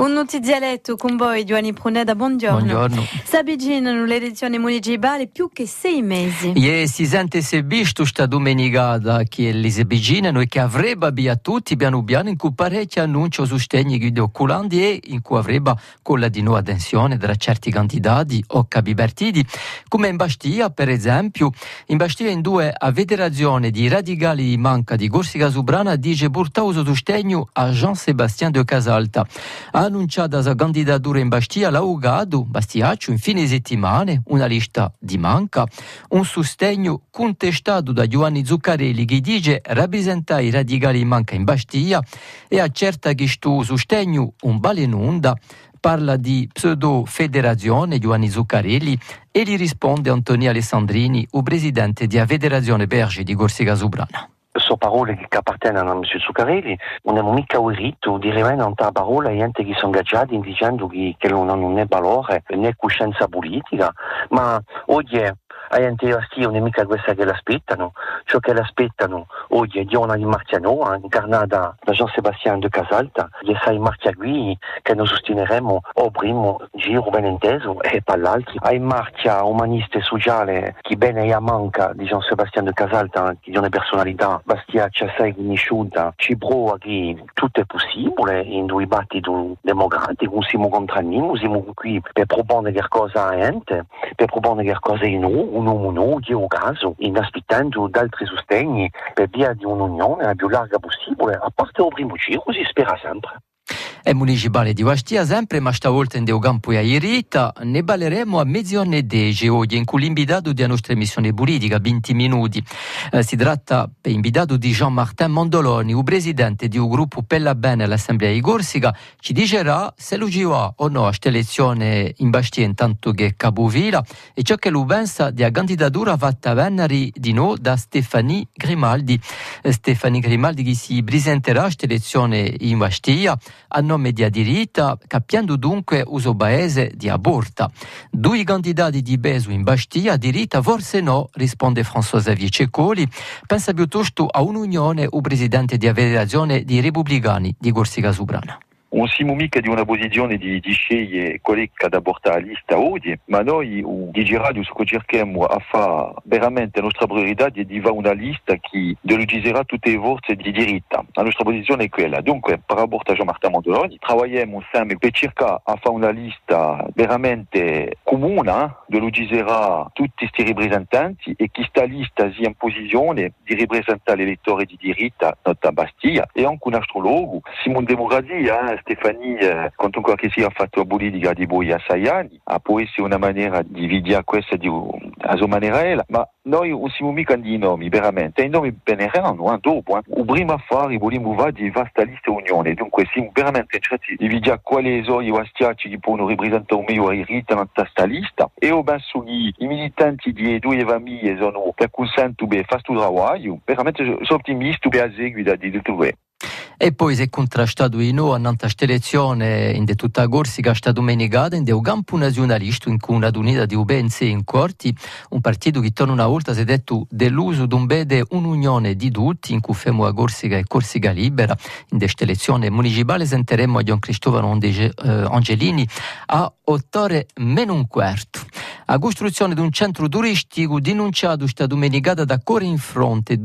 Un notizialetto con voi, Giovanni Pruneda, buongiorno. Buongiorno. Si avvicinano le elezioni municipali più che 6 mesi. E si sente se visto sta domenicata che le si avvicinano e che avrebbe via tutti piano piano in cui parecchi annuncio sostegni videoculandi e in cui avrebbe quella di nuova attenzione tra certi candidati o capipartiti, come in Bastia per esempio. In Bastia in due a federazione di radicali di Manca di Corsica Subrana dice portauso sostegno a Jean-Sébastien de Casalta. Ha annunciato la candidatura in Bastia l'augado Bastiaccio in fine settimana, una lista di Manca, un sostegno contestato da Giovanni Zuccarelli che dice rappresentare i radicali di Manca in Bastia e accerta che sto sostegno un balenunda. Parla di pseudo-federazione Giovanni Zuccarelli e gli risponde Antonio Alessandrini, il presidente della Federazione Berge di Corsica Subrana. Sono parole che appartengono a M. Zuccarelli, non abbiamo mica urito di rimanere parola a gente che sono ingaggiati dicendo che non hanno né valore né coscienza politica, ma oggi a gente non è mica questa che l'aspettano. Ciò che l'aspettano oggi è Diona di Martiano, incarnata da Jean-Sébastien de Casalta, e sai Martia qui che noi sosteneremo o primo giro ben inteso e per l'altro. Hai Martia umanista e sociale che bene è a manca di Jean-Sébastien de Casalta, che è una personalità Bastia ci assai conosciuta, ci prova che tutto è possibile in due dibattiti democratici, non siamo contro nessuno, siamo qui per proporre qualcosa a gente, per proporre qualcosa in noi, un uomo no, che è un caso, in aspettando altri sostegni per via di un'unione la più larga possibile, a parte il primo giro, si spera sempre. È municipale di Bastia sempre, ma stavolta in Campo e a Irita ne balleremo a mezz'ora dege oggi in cui l'invitato della nostra emissione politica 20 minuti. Si tratta per invitato di Jean-Martin Mondoloni, il presidente di un gruppo Pella Bene all'Assemblea di Corsica, ci dicerà se lo girà o no a questa elezione in Bastia intanto che capovila e ciò che lui pensa della candidatura fatta venerdì di no da Stefani Grimaldi. Stefani Grimaldi che si presenterà a questa elezione in Bastia a nome di Adirita, capiendo dunque uso paese di Aborta. Due candidati di Besu in Bastia, Adirita forse no, risponde François-Xavier Cecoli, pensa piuttosto a un'unione o presidente di Federazione di Repubblicani di Corsica Subrana. Non siamo mica di una posizione di scegliere quelli che da portare la lista oggi, ma noi di Radio cerchiamo a fare veramente la nostra priorità di fare una lista che delugiserà tutte le forze di diritto. La nostra posizione è quella. Dunque, per rapporto a Jean-Martin Mondoloni, lavoriamo insieme per cercare a fare una lista veramente comune, delugiserà tutti questi rappresentanti e che questa lista sia in posizione di rappresentare l'elettore di diritto a Bastia e anche un altro luogo. Siamo in democrazia, Stefani, quanto che sia fatto politica di voi a 6 anni, può essere una maniera di vedere questa a sua maniera, ma noi non siamo mica di nomi, veramente, i nomi beneranno, dopo. Il primo affare vogliamo fare di vasta lista unione, dunque siamo veramente interessati di vedere quali sono i vastiaci che possono rappresentare meglio i riti in questa lista, e io penso che i militanti di due famiglie sono per consentire di fare questo lavoro, veramente sono ottimista per la seguita di tutto questo. E poi si è contrastato in no a questa elezione in tutta Corsica sta domenicata in un campo nazionalista in cui una unità di UBNC in corti, un partito che torna una volta si è detto dell'uso di un bede un'unione di tutti in cui femo a Corsica e Corsica libera. In questa elezione municipale sentiremo a Gian Cristofano Angelini a 8:15 meno un quarto. La costruzione di un centro turistico denunciato sta domenicata da Core in Fronte,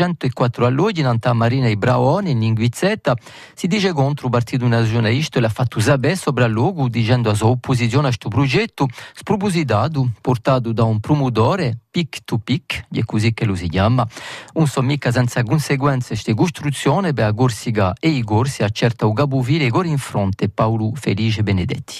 204 alloggi in Anta Marina e Braone in Linguizzetta, si dice contro il partito nazionalista e l'ha fatto sapere sopra il luogo dicendo la sua opposizione a questo progetto spropositato, portato da un promotore pick to pick, è così che lo si chiama, un sommica senza conseguenze queste costruzione per la Corsica e i Corsi accerta un capovile Core in Fronte Paolo Felice Benedetti.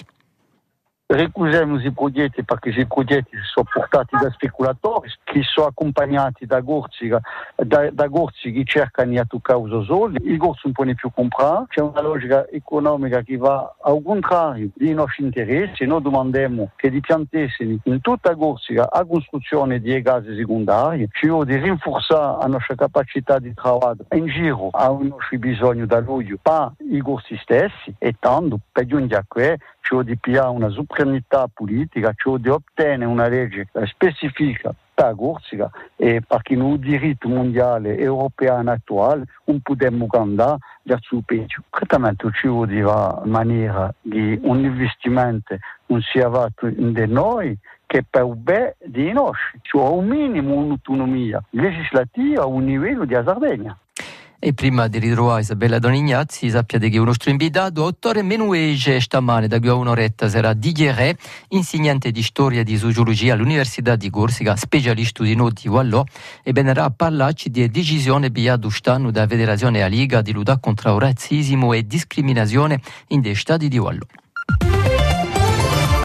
Recusiamo i progetti perché i progetti sono portati da speculatori che sono accompagnati da Corsica, da Corsi che cercano a toccare i soldi, i Corsi non possono più comprare, c'è una logica economica che va al contrario dei nostri interessi. Noi domandiamo che di piantessero in tutta Corsica a costruzione di case secondarie, ci di rinforzare la nostra capacità di lavoro in giro ai nostri bisogni da luglio per i Corsi stessi e tanto per giungere a questo ci di più una sovranità politica, cioè di ottenere una legge specifica tutta Corsica e perché il diritto mondiale europeo attuale non possiamo andare verso il peggio. Certamente ci vuole in maniera di un investimento non sia fatto in noi che per il bene di noi, cioè un minimo un'autonomia legislativa a un livello di Sardegna. E prima di ritrovare Isabella Donignazzi, sappiate che il nostro invitato, autore menuege stamane da un'oretta, sarà Didier Re, insegnante di storia e di sociologia all'Università di Corsica, specialista di noti Wallò, e verrà a parlarci di decisione bigliato stanno da Federazione a Liga di lottare contro il razzismo e discriminazione in dei stati di Wallò.